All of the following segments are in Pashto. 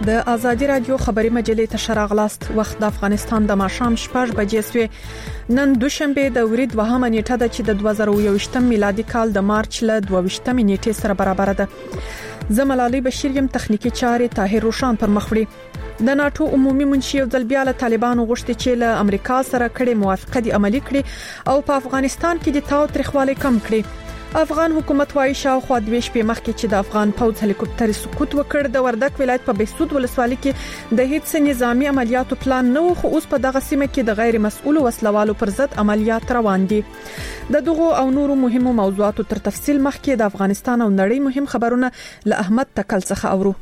د ازادي رادیو خبري مجلې ته شراغلاست. وخت د افغانستان د ماښام 6 بجې سوی. نن دوشنبه د ورځ 2 نیټه ده چې د 2021 میلادي کال د مارچ ل 22 نیټې سره برابر ده. زملالي بشیر یم، تخنیکی چارې طاهر روشان پر مخ وړي. د ناتو عمومي منشي یو ځل بیا له طالبانو غوښتي چې له امریکا سره کړي موافقه دي عملی کړي او په افغانستان کې د تاو تریخوالی کم کړي. افغان حکومت وايي شاوخوا 2 شپې مخکې چې د افغان پوځ هلیکوپټر سقوط وکړ. د وردګ ولایت په بهسود ولسوالۍ کې د هیڅ نظامی عملیاتو پلان نه و، خو اوس په دغه سیمه کې د غیر مسؤل وسلوالو پر ضد عملیات روان دي. د دغو او نورو مهمو موضوعاتو تر تفصیل مخکې د افغانستان او نړۍ مهم خبرونه له احمد تکل څخه اورو.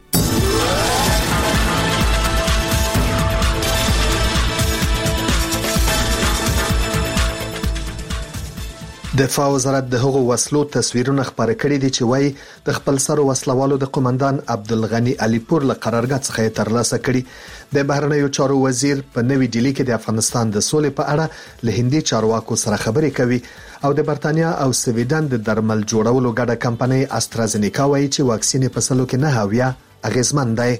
دفاع وزارت د هغو وسلو تصویرونه خبرې کړي دي چې وایي د خپل سر وسلوالو د قومندان عبدالغنی علي پور له قرارګاه څخه ترلاسه کړي. د بهرنیو چارو وزیر په نوې ډیلی کې د افغانستان د سولې په اړه له هندي چارواکو سره خبرې کوي او د برتانیا او سویډن د درمل جوړولو ګډه کمپنۍ استرازینیکا وایي چې واکسین په سلو کې 9 اغیزمن دی.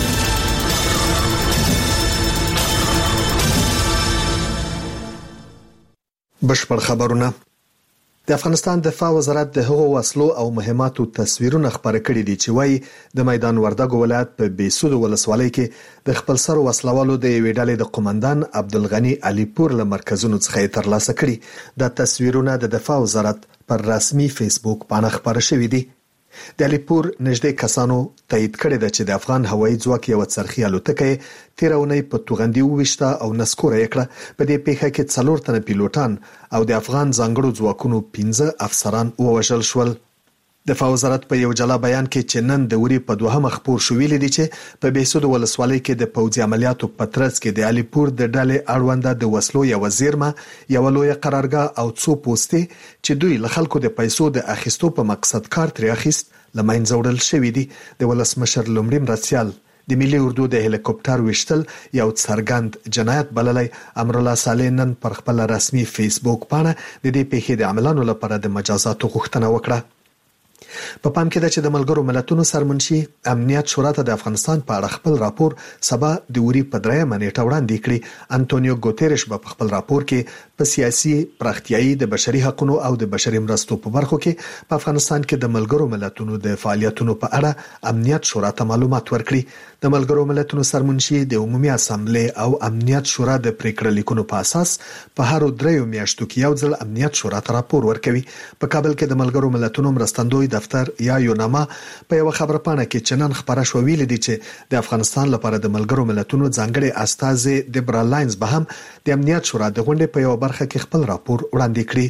بشپړ خبرونه. د افغانستان دفاع وزارت د هغو وسلو او مهماتو تصویرونه خبرې کړي دي چې وایي د میدان وردګ ولایت په بهسود ولسوالۍ کې د خپل سر وسلوالو د یوې ډلې د قومندان عبدالغنی علي پور له مرکزونو څخه ترلاسه کړي. د تصویرونه د دفاع وزارت پر رسمي فیسبوک باندې خبره شوې دي. د علي پور نږدې کسانو تایید کړی دی چې د افغان هوایي ځواک یو څرخي الوتکه 13 په توغندي وشته او نسکوره کړه. په دې پیښه کې 4 تنه پیلوټان او د افغان ځانګړو ځواکونو 15 افسران ووژل شول. دفاع وزارت په یو جلا بیان کې چې نن د وری په 2 خبر شو ویل دي چې په بهسود ولسوالۍ کې د پوځي عملیاتو په ترڅ کې د علي پور د ډلې اړونده د وسلو یو وزیرمه یو لوی قرارګاه او څو پوسټي چې دوی له خلکو د پیسو د اخیستو په مقصد کار تر اخیست لمنځه وړل شوې دي. د ولسمشر لومړی مرستيال د ملي اردو د هلیکوپټر وشتل یو څرګند جنایت بللی. امرالله صالح نن پر خپل رسمي فیسبوک باندې د دې پیښې د عملانو لپاره د مجازاتو غوښتنه وکړه. په پام کې ده چې د ملګرو ملتونو سرمنشي امنیت شورا ته د افغانستان په اړه خپل راپور سبا د وری په 3 نیټه وړاندې کړي. انټونیو ګوتيريش په خپل راپور کې په سیاسي پراختیايي د بشري حقوقو او د بشري مرستو په برخو کې په افغانستان کې د ملګرو ملتونو د فعالیتونو په اړه امنیت شورا ته معلومات ورکړي. د ملګرو ملتونو سرمنشي د عمومي اسامبلې او امنیت شورا د پریکړه لیکونو په اساس په هر 3 میاشتو کې یو ځل امنیت شورا ته راپور ورکوي. په کابل کې د ملګرو ملتونو مرستندوی دفتر یا یوناما په یو خبر پاڼه کې چنن خبره شو ویل دي چې د افغانستان لپاره د ملګرو ملتونو ځانګړي استازي دبرا لاینز به هم د امنیت شورا د غونډې په یو برخه کې خپل راپور وړاندې کړي.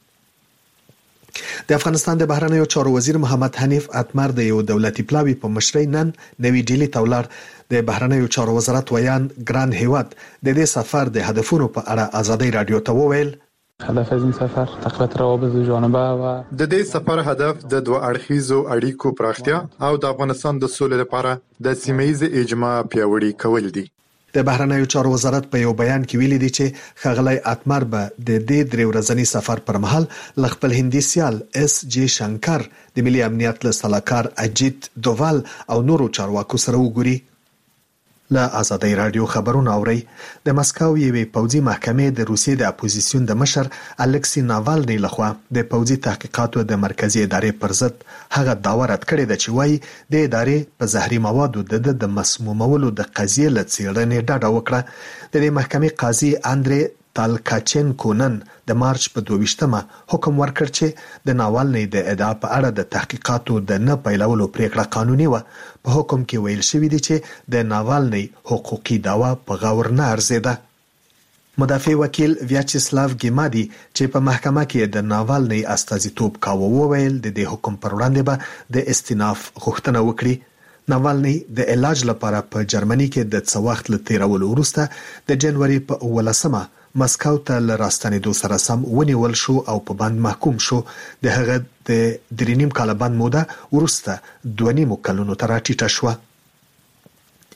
د افغانستان د بهرنیو چارو وزیر محمد حنیف اتمر د یو دولتي پلاوی په مشرۍ نن نوې ډیلی ته ولاړ. د بهرنیو چارو وزارت ویان ګران هیواد د دې سفر د هدفونو په اړه ازادي رادیو ته وویل. هدف از این سفر تقویت روابط جانبه و د دې سفر هدف د دوه اړخیزو اړیکو پراختیا او د افغانستان د سولې لپاره د سیمه‌ییز اجماع پیاوړي کول دي. د بهرنیو چارو وزارت په یو بیان کې ویلي دي چې ښاغلی اتمر به د دې 3 ورځني سفر پر مهال ل خپل هندي سیال اس جی شنکر د ملي امنیت له سلاکار اجیت دووال او نورو چارواکو سره وګوري. له ازادي رادیو خبرونه اوري. د مسکو یوې پوځي محکمې د روسیې د اپوزیسیون د مشر الکسی ناوالنی لخوا د پوځي تحقیقاتو د مرکزی ادارې پر ضد هغه دعوه رد کړې ده چې وایي د ادارې په زهري موادو د مسمومولو د قضیې له څېړنې ډډه وکړه. د دې محکمې قاضي اندري تالکاچنکو نن د مارچ په 22مه حکم ورکړ چې د ناوالنی د ادعا په اړه د تحقیقاتو د نه پیلولو پریکړه قانوني و. په حکم کې ویل شوی دی چې د ناوالنی حقوقي دعوا په غور نه ارزیده. مدافع وکیل ویاچسلاو ګیمادي چې په محکمه کې د ناوالنی استازیتوب کاوه وویل د دې حکم پر وړاندې به د استئناف غوښتنه وکړي. ناوالنی د علاج لپاره په جرمني کې د څه وخت له تیرولو وروسته د جنوري په 18مه مسکو ته لراستنېدو سره سم ونیول شو او په بند محکوم شو. د هغه د 3.5 کال بند موده وروسته 2.5 کلونو ته راټیټه شو.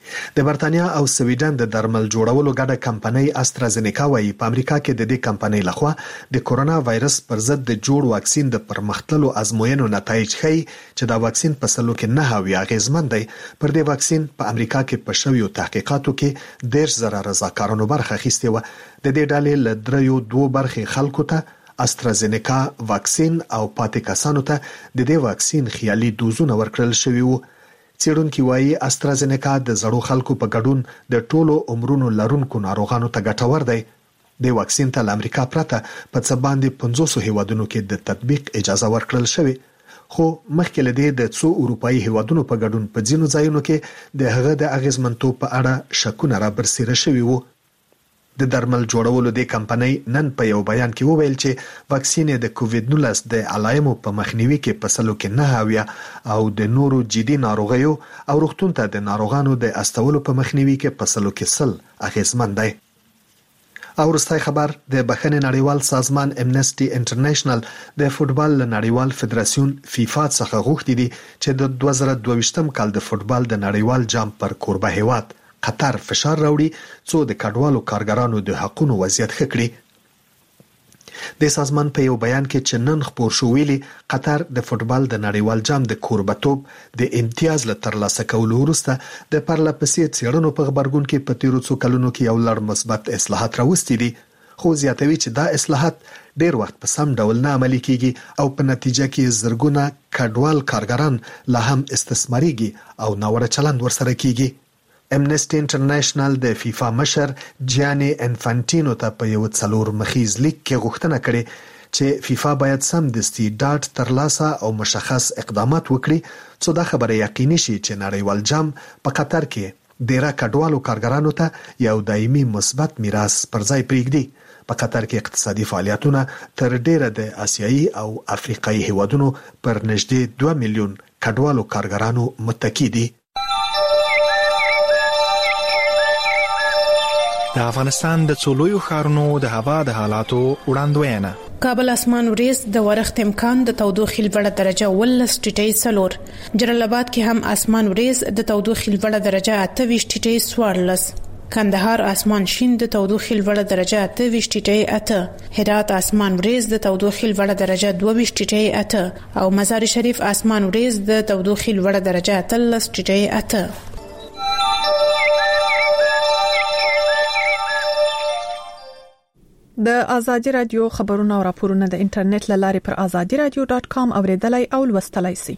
د برتانیا او سویډن د درمل جوړولو ګډه کمپنۍ استرازینیکا وايي په امریکا کې د دې کمپنۍ لخوا د کورونا وایرس پر ضد د جوړ واکسین د پرمختللو ازموینو نتایج ښيي چې دا واکسین په سلو کې 9 اغیزمن دی. پر دې واکسین په امریکا کې په شویو تحقیقاتو کې 10,000 رضاکارانو برخه اخیستې و. د دې ډلې له 3.2 برخې خلکو ته استرازینیکا واکسین او پاتې کسانو ته د دې واکسین خیالي دوزونه ورکړل شوي وو. څېړونکي وایي استرازینیکا د زړو خلکو په ګډون د ټولو عمرونو لرونکو ناروغانو ته ګټور دی. د واکسین ته له امریکا پرته په څه باندې 500 هیوادونو کې د تطبیق اجازه ورکړل شوې، خو مخکې له دې د څو اروپאי هیوادونو په ګډون په ځینو ځایونو کې د هغه د اغیزمنتوب په اړه شکونه را برسېره شوي وو. د درمل جوړولو د کمپنۍ نن په یو بیان کې وویل چې واکسین د کووډ-19 د علایمو په مخنیوي کې په سلو کې 9 او د نورو جدي ناروغیو او روغتون ته د ناروغانو د استولو په مخنیوي کې په سلو کې 100 اغیزمن دی. او وروستی خبر د بخښنې نړیوال سازمان امنسټي انټرنیشنل د فوتبال نړیوال فدراسیون فیفا څخه غوښتي دي چې د 2022 کال د فوتبال د نړیوال جام پر کوربه هیواد قطر فشار راوړي څو د کډوالو کارګرانو د حقوقو وضعیت ښه کړي. د سازمان په یو بیان کې چې نن خبر شو ویلي قطر د فوتبال د نړیوال جام د کوربتوب د امتیاز له ترلاسه کولو وروسته د پرلپسې څېړنو په خبرګون کې په تیرو څو کلونو کې یو لړ مثبت اصلاحات راوستي دي، خو زیاتوي چې دا اصلاحات ډیر وخت په سم ډول نه عملي کیږي او په نتیجه کې زرګونه کډوال کارګران لا هم استثماريږي او ناوړه چلند ورسره کیږي. امنسټي انټرنیشنل د فیفا مشر جیانی انفانټینو ته په یو 4 مخیز لیک کې غوښتنه کړې چې فیفا باید سم دستي ډاټ ترلاسه او مشخص اقدامات وکړي څو دا خبره یقیني شي چې نړیوال جام په قطر کې ډیره کډوالو کارګرانو ته یو دایمي مثبت میراث پر ځای پرېږدي. په قطر کې اقتصادي فعالیتونه تر ډیره د آسیایي او افریقایي هیوادونو پر نږدې 2 میلیون کډوالو کارګرانو متکی دي. د افغانستان د څولویو ښارونو د هوا د حالاتو وړاندوینه. کابل اسمان وریځ د ورښت امکان د تودوخې لوړه درجه 14 جلال آباد کې هم اسمان وریځ د تودوخې لوړه درجه 28 کندهار اسمان شین د تودوخې لوړه درجه 28 هرات اسمان وریځ د تودوخې لوړه درجه 22 او مزار شریف اسمان وریځ د تودوخې لوړه درجه 13. د ازادي رادیو خبرونه او راپورونه د انټرنیټ لارې پر azadiradio.com اوریدلای او لوستلای شئ.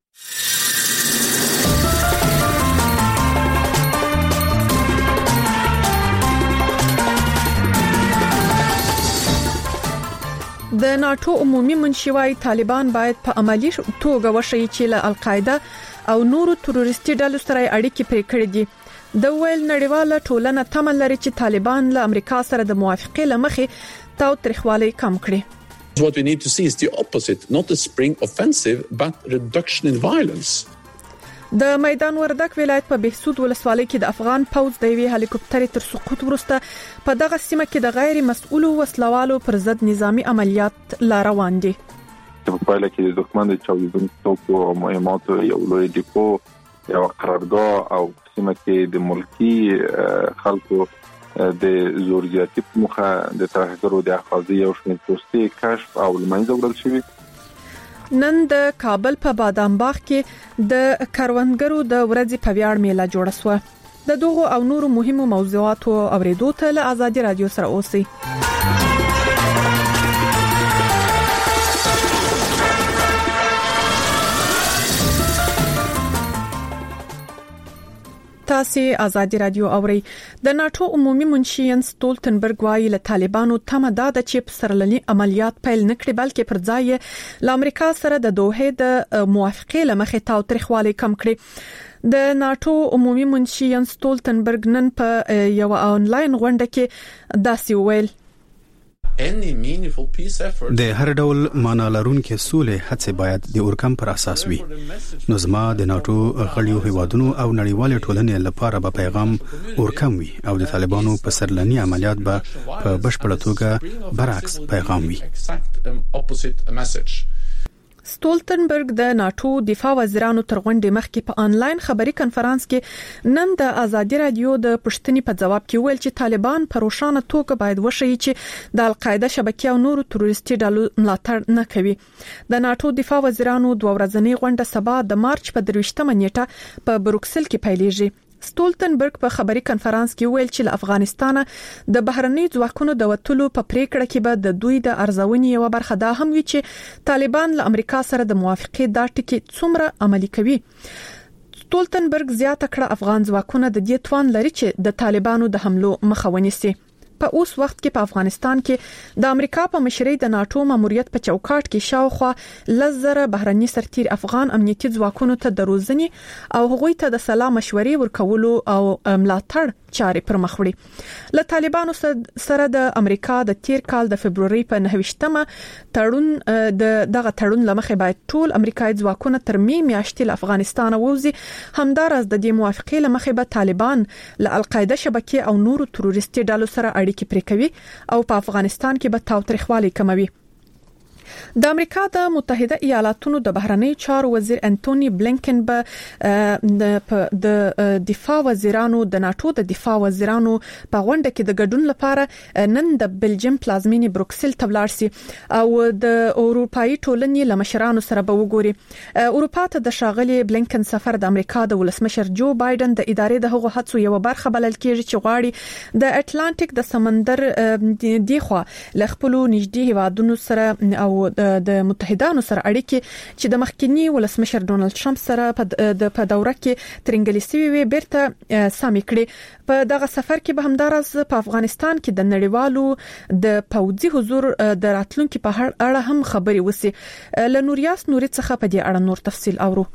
د ناتو عمومي منشي وايي طالبان باید په عملی توګه وشي چې له القاعده او نورو تروریستي ډلو سره اړیکې پرې کړې دي. د ویل نړیواله ټولنه تمل لري چې طالبان له امریکا سره د موافقې لمخې تاوتریخوالی کم کړي. What we need to see is the opposite, not a spring offensive but reduction in violence. د میدان وردک ولایت په بهسود ولسوالۍ کې د افغان پوځ د یوې هلیکوپټر تر سقوط وروسته په دغه سیمه کې د غیر مسؤلو وسلوالو پر ضد نظامی عملیات لا روان دي. په پایله کې د دښمن د چاودیدونکو توکو او مهماتو یو لوی ډیپو یو قرارګاه او سیمه کې د ملکی خلکو د زورزیاتي په مخه د ترهګرو د اخاذي او شمېر پوستي کشف او لمنځه وړل شوی. نن د کابل په بادام باغ کې د کاروانګرو د ورځې په ویاړ میله جوړه شوه. د دغو او نورو مهمو موضوعاتو اوریدو ته له ازادي رادیو سره اوسئ. تاسو ازادي رادیو اوري. د ناتو عمومي منشي ینس ستولتنبرګ وايي له طالبانو تمه ده چې په سرلني عملیات پیل نکړي بلکې پر ځای له امریکا سره د دوحه د موافقې لمخې تاوتریخوالی کم کړي. د ناتو عمومي منشي ینس ستولتنبرګ نن په یو آنلاین غونډه کې داسې ویل: د هر ډول معنا لرونکو سولې هڅې باید د اورکم پر اساس وي. نو زما د ناتو غړیو هیوادونو او نړیوال ټولنې لپاره به پیغام اورکم وي او د طالبانو په سرلني عملیات به په بشپړه توګه برعکس پیغام وي. ستولتنبرګ د ناتو دفاع وزیرانو تر غونډې مخکې په انلاین خبري کنفرانس کې نن د ازادي رادیو د پښتني په جواب کې ویل چې طالبان په روښانه توګه باید وښیي چې د القاعده شبکې او نورو تروریستي ډلو ملاتړ نه کوي. د ناتو دفاع وزیرانو دوه ورځنی غونډه سبا د مارچ په 23 نیټه په بروکسل کې پیلېږي. ستولتنبرګ په خبري کنفرانس کې ویل چې له افغانستانه د بهرني ځواکونو د وټلو په پریکړه کې به د دوی د ارزونې یو برخه دا هم وی چې طالبان له امریکا سره د موافقې دا ټکی څومره عملي کوي. ستولتنبرګ زیاته کړه افغان ځواکونه د دې توان لري چې د طالبانو د حملو مخه ونیسي. په اوس وخت کې په افغانستان کې د امریکا په مشرۍ د ناتو ماموریت په چوکاټ کې شاوخوا لزر بهرني سرتیر افغان امنیتي ځواکونو ته د روزنې او هغوی ته د سلا مشورې ورکولو او ملاتړ چاري پر مخ وړي. له طالبانو سره د امریکا د تیر کال د فبرवरी په 9مه تړون دغه تړون لمخې باید ټول امریکایي ځواکونه تر میاشتې له افغانستان ووزي. همدارس د دې موافقې لمخې به طالبان له القاعده شبکې او نورو تروریستي ډلو سره اړیکې پرې کوي او په افغانستان کې به تاوتریخوالی کموي. د امریکا د متحده ایالاتونو د بهرنی چارو وزیر انټونی بلینکن به د دفاع وزیرانو د ناتو د دفاع وزیرانو په غونډه کې د ګډون لپاره نن د بلجیم پلازمینې بروکسل ته ولاړ سي او د اروپאי ټولنې لمشرانو سره به وګوري. اروپا ته د شاغلي بلینکن سفر د امریکا د ولسمشر جو بایدن د ادارې د هغو هڅو یو برخه بلل کېږي چې غواړي د اټلانټیک د سمندر دیخوا ل خپل نږدې هیوادونو سره او د متحدانو سره اړیکې چې د مخکنی ولسمشر ډونالد ټرمپ سره په دوره کې ترنګلې وی بیرته سامي کړي. په دغه سفر کې به همدارس په افغانستان کې د نړیوالو د پوځي حضور د راتلونکو په اړه هم خبري وسی. له نوریاس نوري څخه په دې اړه نور تفصیل اورو.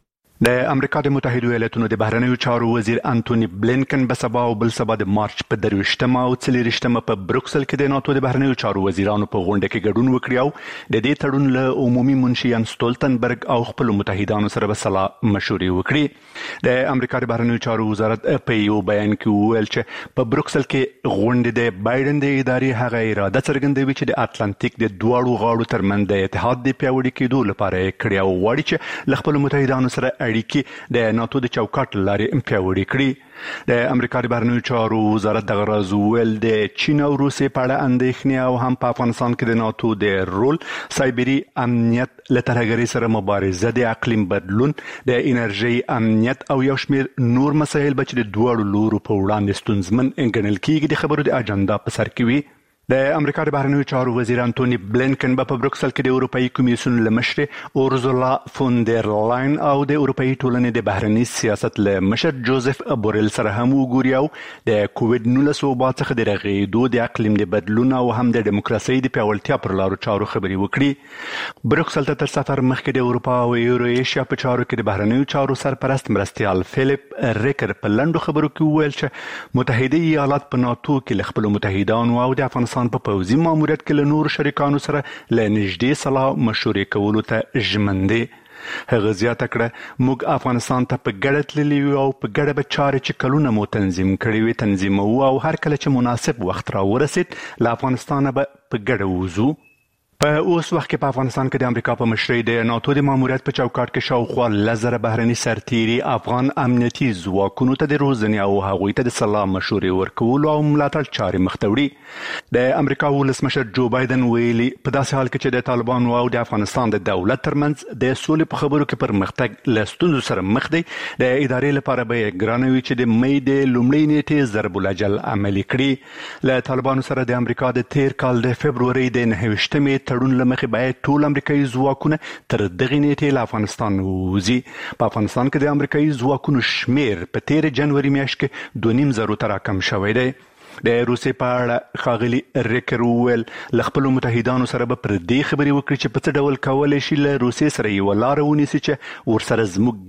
د امریکا د متحده ایالاتونو د بهرنیو چارو وزیر انټونی بلینکن به سبا او بل سبا د مارچ په 23مه او 24مه په بروکسل کې د ناتو د بهرنیو چارو وزیرانو په غونډه کې ګډون وکړي او د دې تړون له عمومي منشي ستولتنبرګ او خپل متحدانو سره به سلا مشورې وکړي. د امریکا د بهرنیو چارو وزارت په یو بیان کې ویل چې په بروکسل کې غونډه د بایدن د ادارې هغه اراده څرګندوي چې د اتلانتیک د دوړو غاړو ترمنځ د اتحاد د پیاوړي کېدو لپاره کړي او غواړي چې خپل متحدانو سره اړیکې د ناتو د چوکاټ لارې پیاوړې کړي. د امریکا د بهرنیو چارو وزارت د غرض ول د چین او روسیې په اړه اندېښنې او هم په افغانستان کې د ناتو د رول سایبری امنیت له ترهګرۍ سره مبارزه د اقلیم بدلون د انرژي امنیت او یو شمېر نور مسایل به چې د دوړو لورو په وړاندې ستونزمن ګڼل کېږي د خبرو د اجنډا په سر کې وي. د امریکا د بهرنیو چارو وزیر انټونی بلینکن په بروکسل کې د اروپאי کمیسیون لمشر اورزولا فون در لاین او د اروپאי ټولنې د بهرنی سیاست لمشر جوزف بورل سره هم وګوري او د کووډ-19 وبا څخه د رغېدو د اقلیم د بدلون او هم د دیموکراسي د پیاوړتیا پر لارو چارو خبري وکړي. بروکسل ته تر سفر مخکې د اروپا او یورو ایشیا په چارو کې د بهرنیو چارو سرپرست مرستيال فلیپ ریکر په لندو خبرو کې ویل چې متحده ایالات په ناتو کې خپل متحدانو او د افغانستان په پوځي ماموریت کې له نور شریکانو سره له نږدې سلا مشورې کولو ته ژمن دي. هغه زیاته کړه موږ افغانستان ته په ګډه تللي او په ګډه به چارې چې کلونه مو تنظیم کړې وي تنظیمو او هر کله چې مناسب وخت را ورسید له افغانستانه به په ګډه وځو. په اوس وخت کې په افغانستان کې د امریکا په مشرۍ د ناتو د ماموریت په چوکاټ کې شاوخوا لزر بهرني سرتیري افغان امنیتي ځواکونو ته د روزنې او هغوی ته د سلا مشورې ورکولو او ملاتړ چارې مخ ته وړي. د امریکا ولسمشر جو بایدن ویلي په داسې حال کې چې د طالبانو او د افغانستان د دولت ترمنځ د سولې په خبرو کې پرمختګ له ستونزو سره مخ دی د ادارې لپاره به ګرانه وي چې د مې د لومړۍ نیټې ضرب الاجل عملي کړي. له طالبانو سره د امریکا د تیر کال د فبرवरी د 9مې تړون لمخې باید ټول امریکایي ځواکونه تر دغه نیټې له افغانستان ووځي. په افغانستان کې د امریکایي ځواکونو شمیر په تیر جنوري میاشت کې 2.5 ته راکم شوی دی. د روسیې په اړه ښاغلي ریکر وویل له خپلو متحدانو سره به پر دې خبرې وکړي چې په څه ډول کولی شي له روسیې سره یوه لاره ونیسي چې ورسره زموږ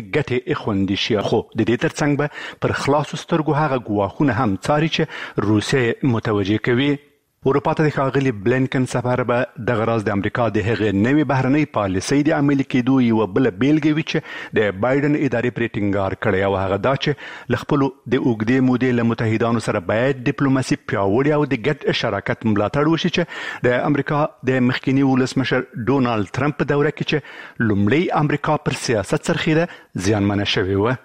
ګټې خوندي شي. خو د دې ترڅنګ به پر خلاصو سترګو هغه ګواښونه هم څاري چې روسیې متوجه کوي. اروپا ته د ښاغلي بلینکن سفر به د غراز د امریکا د هغې نوې بهرنۍ پالیسۍ د عملي کېدو یوه بله بیلګه وي چې د بایدن ادارې پرې ټینګار کړی او هغه دا چې له خپلو د اوږدې مودې له متحدانو سره باید ډیپلوماسي پیاوړې او د ګډ شراکت ملاتړ وشي چې د امریکا د مخکیني ولسمشر ډونالد ترامپ په دوره کې چې لومړی امریکا پر سیاست څرخېده زیانمنه شوې وه.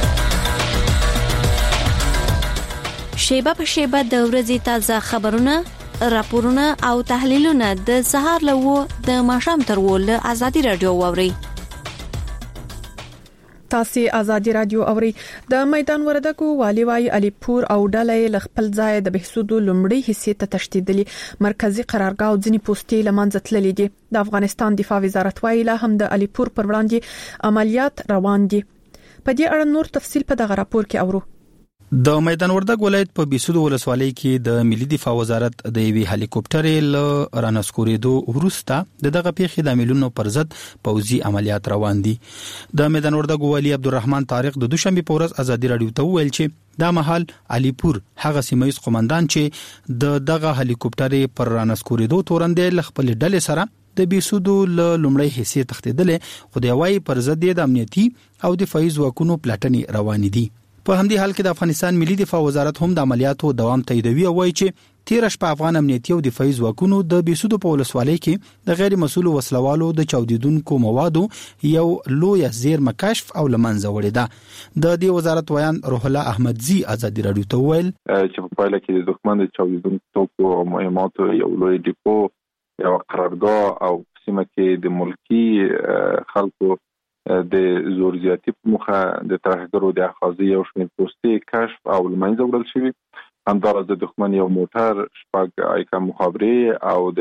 شیبه په شیبه د ورځې تازه خبرونه، راپورونه او تحلیلونه د سهار له 9 د ماښام تر 10 له ازادي رادیو واوري. تاسو ازادي رادیو اوري. د میدان وردګو والی وايي علیپور او ډلې ل خپل ځای د بهسودو لومړی حصے ته تشدیدلي مرکزی قرارګاه او ځنی پوسټي لمنځه تللې دي. د افغانستان دفاع وزارت وايي لا هم د علیپور پر وړاندې عملیات روان دي. په دې اړه نور تفصيل په دغه راپور کې اورو. د میدان وردګ ولایت په بيسودو ولسوالۍ کې د ملي دفاع وزارت د یوې هلیکوپټر ل رانسکورېدو وروسته دغه پیښې د عملیاتو پر ضد پوځي عملیات روان دي. د میدان وردګ والی عبدالرحمن طارق د دوشنبه په ورځ ازادي رادیو ته ویل چې دا مهال علیپور هغه سیمایي قومندان چې دغه هلیکوپټر پر رانسکورېدو تورندې ل خپل ډلې سره د بيسودو لومړی حصے تختیدل خو د وايي پر ضد د امنیتي او دفاعي ځواکونو پلاتنې روان دي. په همدې حال کې د افغانستان ملي دفاع وزارت هم د عملیاتو دوام تاییدوي او وایي چې 13 شپه افغان امنیتي او دفاعي ځواکونو د بيسودو په ولسوالۍ کې د غیر مسؤل وسلوالو د چاودیدونکو موادو یو لوی زیرمه کشف او لمنځه وړې ده. د دې وزارت ویان روح الله احمدزي ازادي رادیو ته ویل چې په پایله کې د دښمن د چاودیدونکو او مهماتو یو لوی ډیپو یو قرارګاه او سیمه کې د ملکی خلکو د زور زیاتی په مخه د ترهګرو د اخاذي او شمیر پوسټي کشف او لمنځه وړل شوی. همدارس د دښمن یو موټر شپږ ایکا مخابري او د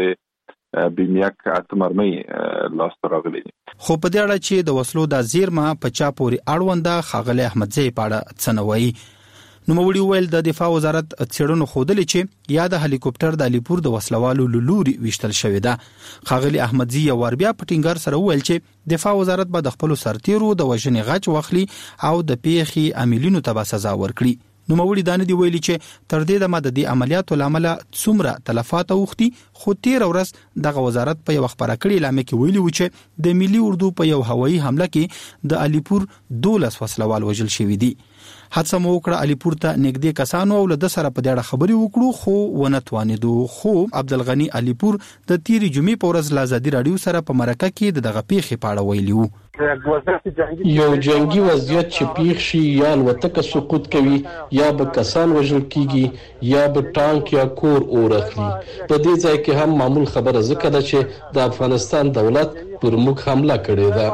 بیمیک اتمرمي لاس راغلي. خو په دې اړه چې د وسلو د زیرمه په چا پورې اړونده خاغلی احمدزي پاړه څنوي نو موړي ویل د دفاع وزارت څېړنو خودلې چې یا د هلیکوپټر د علیپور د وسلوالو لوري وشتل شوې ده. خاغلی احمدزي یو بیا په ټینګار سره ویل چې دفاع وزارت به د خپل سرتیرو د وژنې غچ واخلي او د پیښې عاملینو ته سزا ورکړي. نو موړي دانه دی ویلي چې تر دې د مددي عملیاتو لامل څومره تلفات اوختي خو تیر ورځ دغه وزارت په یو خبره کړې لامل کې ویلي و چې د ملي اردو په یو هوایي حمله کې د علیپور 12 وسلوال وژل شوی دي. حادثه مو وکړه علیپور ته نږدې کسانو او له د سره په دې خبري وکړو خو ونه توانیدو. خو عبدالغنی علیپور د تیری جمعې په ورځ لازادي رادیو سره په مرکه کې دغه پیښې پاړه ویلی وو. یو جنگي وضعیت چې پیښ شي یا الوتکه سقوط کوي یا به کسان وژل کیږي یا به ټانک یا کور اورخلي. په دې ځای کې هم معمول خبره ذکر ده چې د افغانستان دولت پر موږ حمله کړې ده.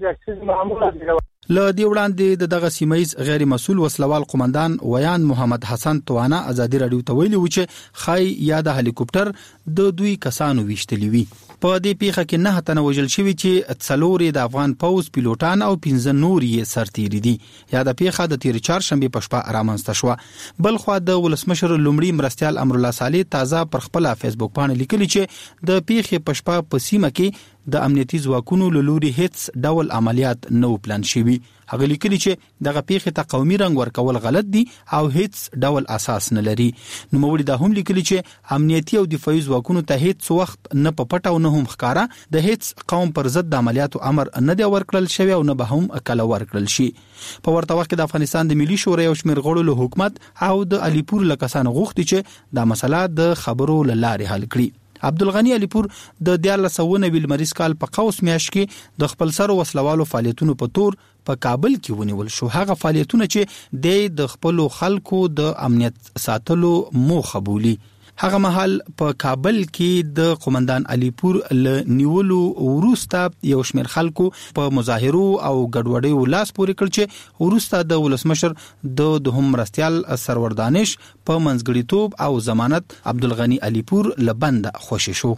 له دې وړاندې دغه سیمایي غیر مسؤل وسلوال قومندان ویان محمد حسن توانا ازادي رادیو ته ویلي و چې خای یا د هلیکوپټر د دوی کسانو ویشتلی وی. په دې پیښه کې 9 تنه وژل شوی چې 4 د افغان پوز پیلوټان او 15 نور یې سرتیری دي. یا د پیښه د تیر چهارشنبه په شپه رامنځته شو. بل خو د ولسمشر لومړي مرستيال امر الله صالح تازه پر خپل فیسبوک باندې لیکلی چې د پیښې په شپه په سیمه کې د امنیتي ځواکونو لوري هیڅ ډول عملیات نو پلان شوی. هغه لیکلی چې دغه پیښه ته قومي رنګ ورکول غلط دي او هیڅ ډول اساس نه لري. نو موږ دا هم لیکلی چې امنیتي او دفاعي ځواکونو ته هیڅ وخت نه په پټه او نه هم ښکارا د هیڅ قوم پر ضد د عملیاتو امر نه دی ورکړل شوی او نه به هم کله ورکړل شي. په ورته وخت کې د افغانستان د ملي شورا یو شمېر غړو له حکومت او د علیپور لکسان غوښتي چې دا مسله د خبرو لارې حل کړي. عبدالغنی علیپور د 1990 مریض کال په قوس میاشت کې د خپل سر وسلوالو فعالیتونو په تور په کابل کې ونیول شو. هغه فعالیتونه چې د خپل خلکو د امنیت ساتلو موخه بولی. هغه مهال په کابل کې د قومندان علیپور ل نیولو وروسته یو شمېر خلکو په مظاهرو او ګډوډۍ ولاس پورې کړ چې وروسته د ولسمشر د دوهم مرستيال سرور دانش په منځګړیتوب او ضمانت عبدالغنی علیپور لبند خوشی شو.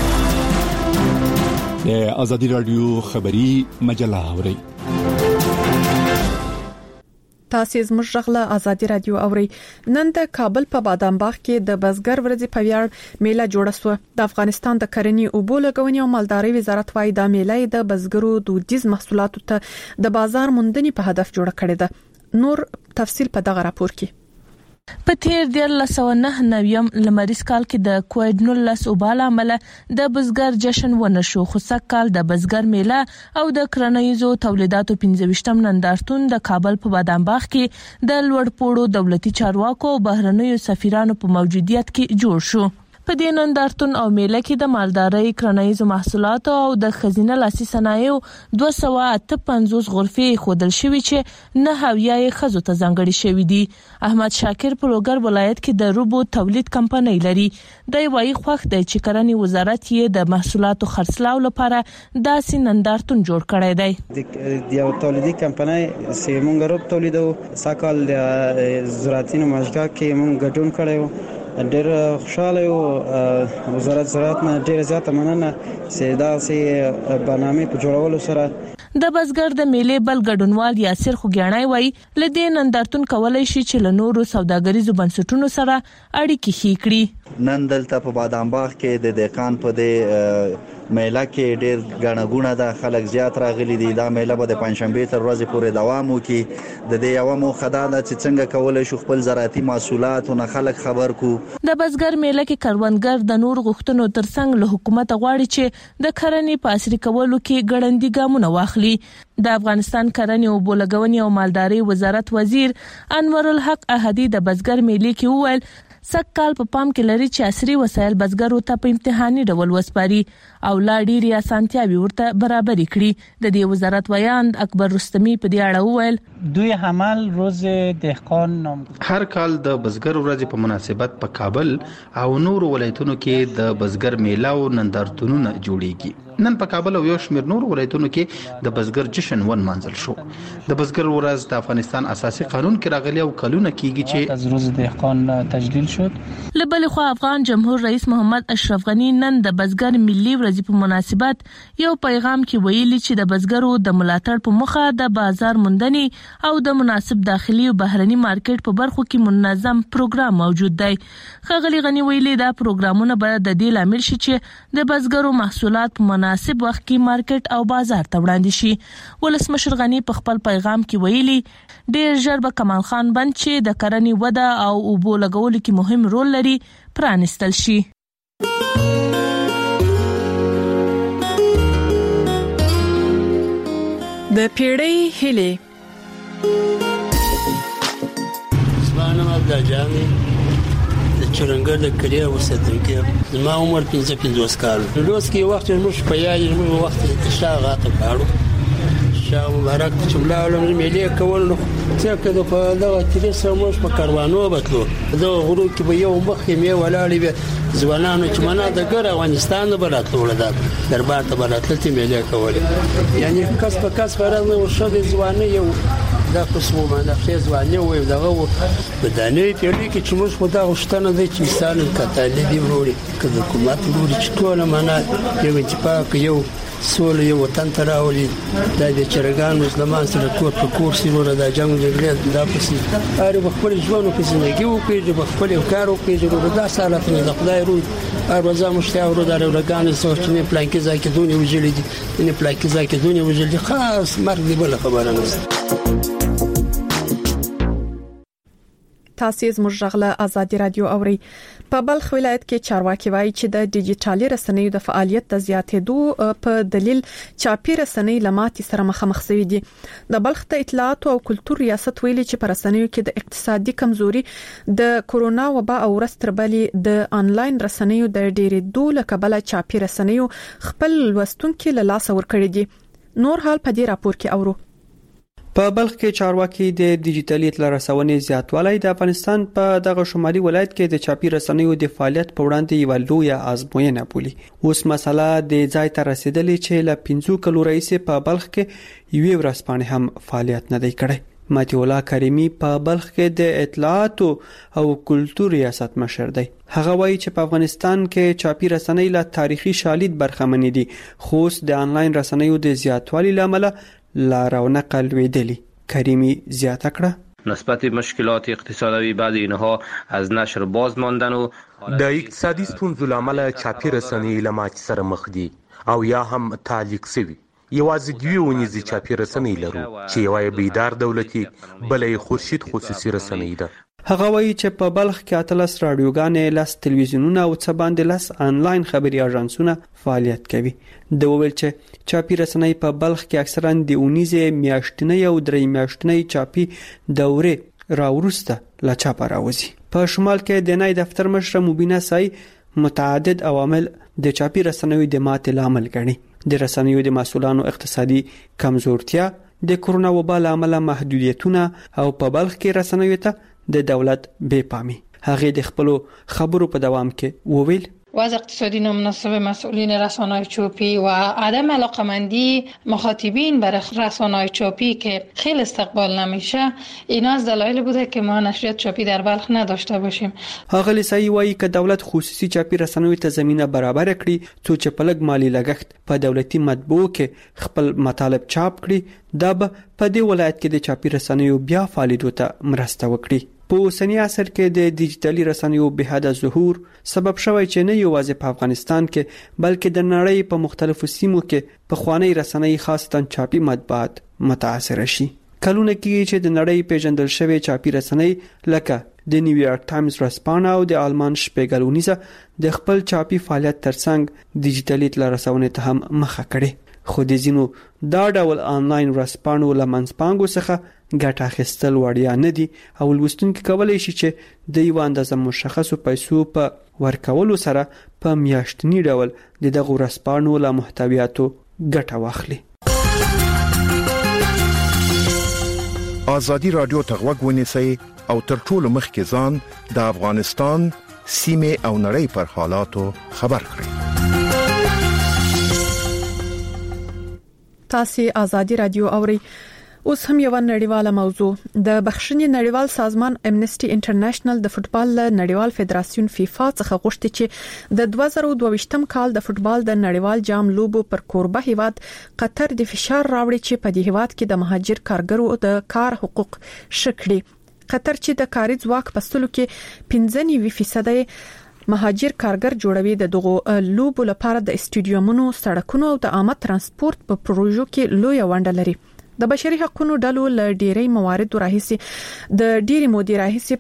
د ازادي رادیو خبری مجله اوري تاسو زموږ غږله ازادي رادیو اوري. نن د کابل په بادام باغ کې د بزګر ورځې په ویاړ میله جوړه شوه. د افغانستان د کرنې او بولګونې او مالدارۍ وزارت وايي دا میله د بزګرو دودیز محصولاتو ته د بازار موندنې په هدف جوړه کړې ده. نور تفصيل په دغه راپور کې. په تیر 1999 لمریز کال کې د کووډ-19 وبال عمل د بزګر جشن ونشو، خو سږکال د بزګر میله او د کرنیزو تولیداتو 15 نندارتون د کابل په بادام باغ کې د لوړپوړو دولتي چارواکو او بهرنیو سفیرانو په موجودیت کې جوړ شو. په دې نندارتون او میله کې د مالدارۍ، کرنیزو محصولاتو او د خزینه لاسي صنایعو 258 غرفې خودل شوي چې 9 خزو ته ځانګړي شوي دي. احمد شاکر په لوګر ولایت کې د روبو تولید کمپنۍ لري. د وایي خوښ دی چې کرنې وزارت یې د محصولاتو خرڅلاو لپاره داسې نندارتون جوړ کړی دی. د یو تولیدي کمپنۍ چې مونږ روب تولیدو ساکال د زراعتي نمایشګاه کې مونږ ګډون کړی. ډېر خوشاله یو. وزارت زراعت نه ډېر زیاته مننه چې دا سي برنامه په جوړولو سره. د بزګر د میلې بل ګډونوال یاسر خوګیاڼی وایي لدې نندارتون کولای شي چې له نورو سوداګریزو بنسټونو سره اړیکې ښې کړي. نن دلته په بادام باغ کې د دهقان په دې میله کې ډېر غاڼګونه د خلک زیات راغلي دي. دا میله به د پنځشنبه تر ورځې پورې دوام وکړي. د دې یو موخه ده چې څنګه کولای شو خپل زراعتي محصولاتونه خلک خبر کو. د بزګر میله کې کروندګر د نور غوښتنو ترڅنګ له حکومت غواړي چې د کرنې په عصري کولو کې ګړندي ګامونه واخلي. د افغانستان کرنې او بولګونې او مالداري وزارت وزیر انور الحق احدی د بزګر میلې کې وویل سږکال په پام کې لري چې عصري وسایل بزګرو ته په امتحاني ډول وسپاري او لا ډېرې اسانتیاوې ورته برابر کړي. د دې وزارت ویاند اکبر رستمی په دې اړه وویل دوی عمل روز دهقان هر کال د بزګر ورځې په مناسبت په کابل او نور ولایتونو کې د بزګر میله او نندارتونونه جوړیږي. نن په کابل او یو شمېر نور ولایتونو کې د بزګر جشن ونمانځل شو. د بزګر ورځ د افغانستان اساسي قانون کې راغلی او کلونه کېږي چې از روز دهقان تجلیل شد. لبل خو افغان جمهور رئیس محمد اشرف غنی نن د بزګر ملي ورځ په مناسبت یو پیغام کې ویلي چې د بزګرو د ملاتړ په مخه د بازار موندنې او د مناسب داخلي او بهرني مارکیټ په برخو کې منظم پروګرام موجود دی. ښاغلي غنی ویلي دا پروګرامونه به د دې لامل شي چې د بزګرو محصولات په مناسب وخت کې مارکیټ او بازار ته وړاندې شي. ولسمشر غنی په خپل پیغام کې ویلي ډېر ژر به کمال خان بند چې د کرنې وده او اوبو لګولو کې مهم رول لري پرانستل شي. د پیړۍ هیلې زمانه عبدالجاني د چرنګر د کلی اوسېدونکی زما عمر 55 کال. لوس کې وخت موږ په یاد موږ وخت شاغه کاړو شاه مبارک چې بلالم ملي کول نو څنګه په دغه تریسه موږ په کاروانو بتلو دا غرو کې به یو مخ مې ولاړې به ځوانانو چې منا د ګر افغانستان براتلو ولدا دربار ته براتلتي ملي کول یعنی کس په کس فرض ورشو د ځواني یو دا قسمه باندې ځواني وي دغه بدانې پیړۍ کې چې موږ خدا غشتنه د چې مثال کتالي دی وروري کله حکومت وروري چې ټول معنا یو اتفاق یو سولې یو وطن ته راولي د چرګان مسلمان سره کور په کور سیمه د جنگ جګړې دا پسې هر خپل ژوند په زندګي وکړي په خپل کار وکړي دا سالات نه د خدای روي هر ورځ مشتاق ورو د ورګان سوچنه پلان کې ځکه دونی وجلې دي نه پلان کې ځکه دونی وجلې خاص مرګ دی بل خبره نه. تاسو زموږ غږ آزادي رادیو اوري. په بلخ ولایت کې چارواکي وایي چې د ډیجیټالي رسنیو د فعالیت د زیاتېدو په دلیل چاپی رسنۍ لماتې سره مخامخ شوې دي. د بلخ د اطلاعات او کلتور ریاست ویلي چې په رسنیو کې د اقتصادي کمزوري د کورونا وبا او رستربلې د انلاین رسنیو د ډېرېدو لکبله چاپی رسنیو خپل لوستونکو له لاس ورکړي دي. نور حال په دې راپور کې اورو. په بلخ کې چارواکي د ډیجیټلي اطلاع رسونې زیاتوالی د افغانستان په دغه شمالي ولایت کې د چاپی رسنیو د فعالیت په وړاندې یو لوی آزموینه بولي. اوس مسله د ځای ته رسیدلې چې له 15 کلو رئیس په بلخ کې یوې ورځپاڼې هم فعالیت نه دی کړی. ماتی الله کریمی په بلخ کې د اطلاعات او کلتور ریاست مشر دی. هغه وایي چې په افغانستان کې چاپی رسنۍ له تاریخي شالید برخمن دي، خو د آنلاین رسنیو د زیاتوالي لامل لا رونق لویدلی. کریمی زیاته کړه نسبت مشکلات اقتصادی بعد اینها از نشر باز ماندن و د اقتصادي ستونزو لامل چاپی رسنۍ له ماتې سره مخ دي او یا هم تعلیق شوي. یوازې دوی ونیزي چاپی رسنۍ لرو چې یوه بیدار دولتي بلې خورشید خصوصي رسنۍ ده. هغه وایي چې په بلخ کې 13 رادیوګانې، 10 تلویزیونونه او څه باندې 10 آنلاین خبري اژانسونه فعالیت کوي. د وویل چې چاپی رسنۍ په بلخ کې اکثرا د اونیزه میاشتنۍ او درې میاشتنۍ چاپی دورې راورسته لا چاپ راوځي. په شمال کې د نای دفتر مشر مبینه سای متعدد عوامل د چاپی رسنیو د ماتې لامل ګڼي. د رسنیو د مسؤلانو اقتصادي کمزورتیا، د کرونا وبا لامل محدودیتونه او په بلخ کې رسنیو ته د دولت بې پامي. هغه د خپل خبرو په دوام کې وویل وضع اقتصادی نامناسب مسئولین رسانه‌های چاپی و عدم علاقمندی مخاطبین برای رسانه‌های چاپی که خیلی استقبال نمیشه، اینا از دلایل بوده که ما نشریات چاپی در بلخ نداشته باشیم. هغه لسای وایي که دولت خصوصي چاپی رسنیو ته زمينه برابر کړي څو چې په لږ مالی لګښت په دولتي مطبوعو کې خپل مطالب چاپ کړي، دا به په دې ولایت کې د چاپی رسنیو بیا فعالیتو ته مرسته وکړي. په اوسنی عصر کې د ډیجیټلي رسنیو بهاده ظهور سبب شوی چې نه یوازې په افغانستان کې بلکې د نړۍ په مختلفو سیمو کې په خوانی رسنۍ خاصتاً چاپی مطبوعات متاثر شي. کلونه کې چې د نړۍ پیژندل شوی چاپی رسنۍ لکه د نیویارک ټایمز رسپانه او د آلمان شپیګل اونیزه د خپل چاپی فعالیت ترڅنګ ډیجیټلي اطلاع ته هم مخه کړي. خو د زینو دا ډول آنلاین رسپانو لمنځپانګو څخه ګټه اخیستل وړیا نه دي او لوستونکي کولای شي چې د یو اندازه مشخصو پیسو په ورکولو سره په میاشتنی ډول د دغه رسپانو له محتویاتو ګټه واخلي. ازادي رادیو ته غوږ ونیسئ او تر ټولو مخکې ځان د افغانستان سیمه او نړۍ پر حالاتو خبر کړئ. تاسو ازادي رادیو اوري. اوس هم یو نړیواله موضوع. د بخښنې نړیوال سازمان امنسټي انټرنیشنل د فوتبال نړیوال فدراسیون فیفا څخه غوښتي چې د 2022م کال د فوتبال د نړیوال جام لوبو پر کوربه هیواد قطر د فشار راوړي چې په دې هیواد کې د مهاجر کارګرو د کار حقوق شکړي. قطر چې د کاري ځواک په ستلو کې 95% مهاجر کارګر جوړوي، د دغه لوبو لپاره د استادیومونو، سړکونو او د عامه ترانسپورت په پروژو کې لوی ونډه لري. د بشري حقوقو ډلو له ډیری موارد راهیسي د ډیری مودې راهیسي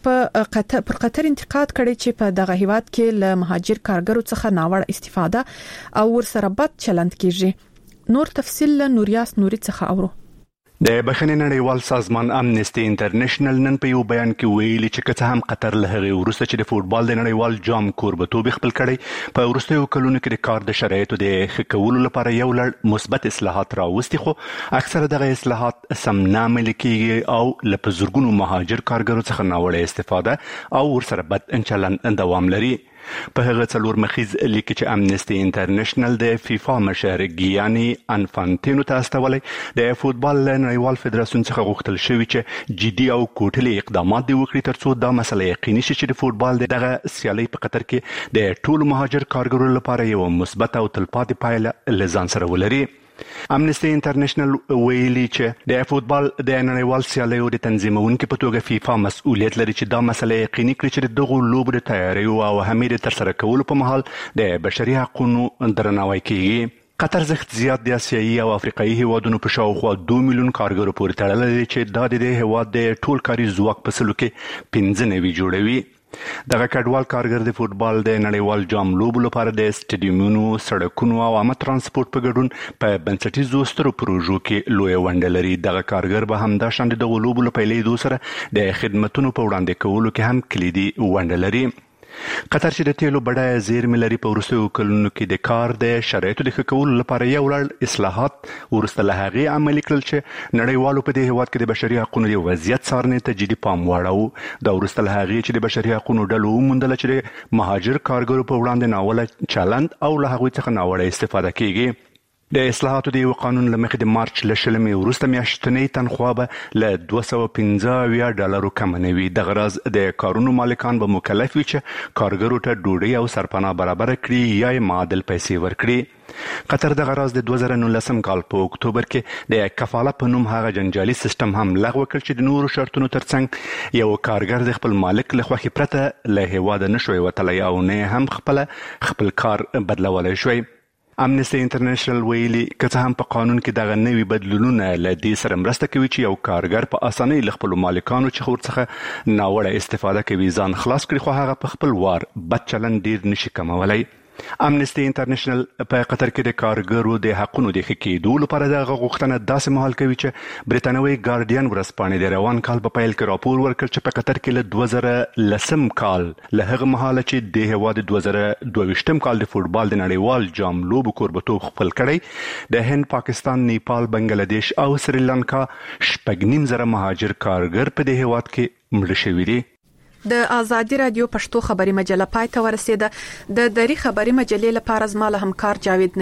پر قطر انتقاد کړي چې په دغه هیواد کې له مهاجر کارګرو څخه ناوړه استفاده او ورسره بد چلند کیږي. نور تفصیل له نوریاس نوري څخه اورو. د بخښنې نړیوال سازمان امنسټي انټرنیشنل نن په یو بیان کې ویلي چې که څه هم قطر له هغې وروسته چې د فوتبال د نړیوال جام کوربتوب خپل کړی په وروستیو کلونو کې د کار د شرایطو د ښه کولو لپاره یو لړ مثبت اصلاحات راوستي، خو اکثره دغه اصلاحات سم نه عملي کیږي او له په زرګونو مهاجر کارګرو څخه ناوړه استفاده او ورسره بد چلند دوام لري. په هغه څلور مخیز لیک چې امنسټي انټرنیشنل د فیفا مشر ګیاني انفانتینو ته استولي د فوتبال نړیوال فدراسیون څخه غوښتل شوی چې جدي او کوټلي اقدامات دی وکړي ترڅو دا مسله یقیني شي چې د فوتبال دغه سیالي په قطر کې د ټولو مهاجر کارګرو لپاره یو مثبت او تلپاتې پایله لزان سره ولري. امنسټي انټرنیشنل ویلي چې د فوتبال د نړیوال سیالیو د تنظیمونکو په توګه فیفا مسؤلیت لري چې دا مسله یقیني کړي چې دغه لوبو د تیاری او همیر تر سره کولو په مهال د بشري حقوقو درناوی کیږي. قطر زخت زیات د اسیایي او افریقایي هیوادونو په شاوخوا 2 میلیون کارګرو پورې تړلی دی چې دا د هیواد د ټول کاري ځواک په سلو کې 15 جوړوي. دغه کډوال کارګر د فوتبال د نړیوال جام لوبو لپاره د سټیډیومونو، سړکونو او عامه ترانسپورت په ګډون په بنسټیزو سترو پروژو کې لوی ونډه لري. دغه کارګر به هم د شاند د لوبو په پیلېدو سره د خدماتو په وړاندې کولو کې هم کلیدي ونډه لري. قطر چې د تیلو بډایه زیرمې لري په وروستیو کلونو کې د کار د شرایطو د ښه کولو لپاره یو لړ اصلاحات وروسته له هغې عملي کړل چې نړیوالو په دې هیواد کې د بشري حقوقو د وضعیت څارنې ته جدي پام واړاوه. دا وروسته له هغې چې د بشري حقوقو ډلو وموندله چې د مهاجر کارګرو په وړاندې ناوړه چلند او له هغوی څخه ناوړه استفاده کیږي. د اصلاحاتو د یو قانون له مخې د مارچ له 20 وروسته میاشتنۍ تنخواه به له $215 کم نه وي. دغه راز د کارونو مالکان به مکلف وي چې کارګرو ته ډوډۍ او سرپناه برابر کړي یا یې معادل پیسې ورکړي. قطر دغه راز د 2019 کال په اکتوبر کې د کفاله په نوم هغه جنجالي سیستم هم لغوه کړ چې د نورو شرطونو ترڅنګ یو کارګر د خپل مالک له خوښې پرته له هیواده نشوي وتلی او نه هم خپل کار بدلولی شوی. امنستي انټرنیشنل ویلي که هم په قانون کې دغه نوي بدلونونه لدې سره مرسته کوي چې یو کارګر په اسانۍ له خپل مالکانو څخه ورڅخه ناوړه استفاده کوي ځان خلاص کړي، خو هغه په خپل وار بد چلند ډیر نشي کمولای. امنستي انټرنیشنل په قطر کې د کارګرو د حقوقو د ښه کېدو لپاره د غوښتنه داسې مهال کوي چې برېټانوي ګارډین ورځپاڼې د روان کال په پیل کې راپور ورکړ چې په قطر کې له 2010 کال له هغه مهاله چې د هیواد 2022 کال د فوټبال د نړیوال جام لوبو کوربتوب خپل کړی، د هند، پاکستان، نیپال، بنگلاديش او سریلانکا 8.5 مهاجر کارګر په دې هیواد کې مړه شوي دي. د آزادي رادیو پښتو خبري مجله پای ته ورسیده. د دری خبري مجلې لپاره زما له همکار جاوید